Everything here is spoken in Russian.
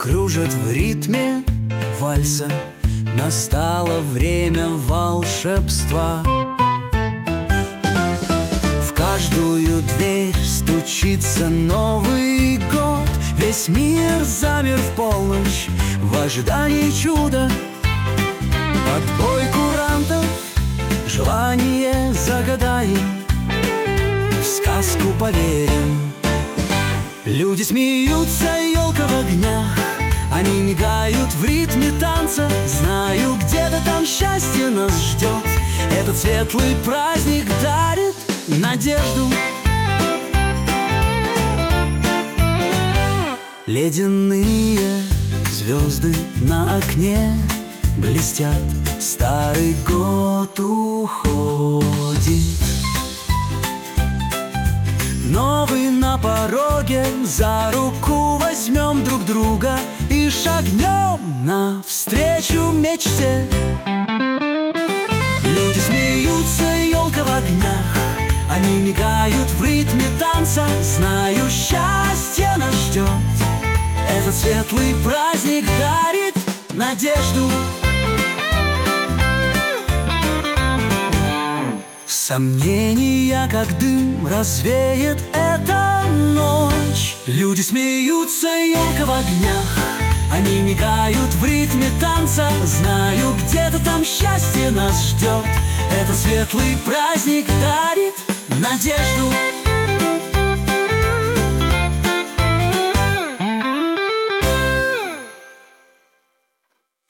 кружат в ритме вальса. Настало время волшебства. В каждую дверь стучится Новый год. Весь мир замер в полночь в ожидании чуда. Отбой курантов, желание загадаем, в сказку поверим. Люди смеются, елка в огнях, они мигают в ритме танца. Знаю, где-то там счастье нас ждет. Этот светлый праздник дарит надежду. Ледяные звезды на окне блестят, старый год уходит. Новый на пороге, за руку возьмем друг друга и шагнем навстречу мечте. Люди смеются, елка в огнях, они мигают в ритме танца. Знаю, счастье нас ждет. Этот светлый праздник дарит надежду. Сомнения, как дым, развеет эта ночь. Люди смеются, елка в огнях, они мигают в ритме танца. Знаю, где-то там счастье нас ждет. Этот светлый праздник дарит надежду.